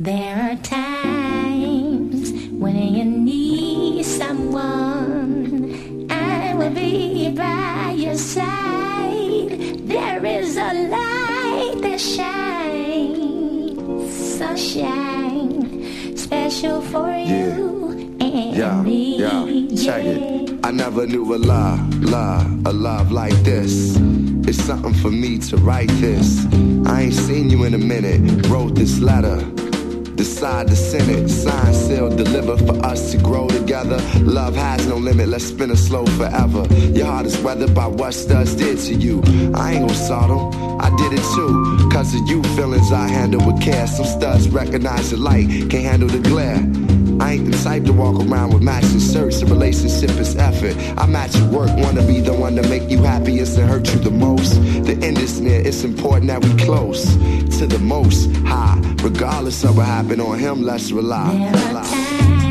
There are times when you need someone, I will be by your side. There is a light that shines, sunshine, special for you and me. Check it. I never knew a love like this. It's something for me to write this. I ain't seen you in a minute. Wrote this letter. Decide to send it. Signed, sealed, delivered for us to grow together. Love has no limit. Let's spin it slow forever. Your heart is weathered by what studs did to you. I ain't gon' salt them. I did it too. Cause of you, feelings I handle with care. Some studs recognize the light, can't handle the glare. I ain't the type to walk around with matching shirts. A relationship is effort. I match your work, wanna be the one to make you happiest and hurt you the most. The end is near, it's important that we close to the most high. Regardless of what happened on him, let's rely. There are times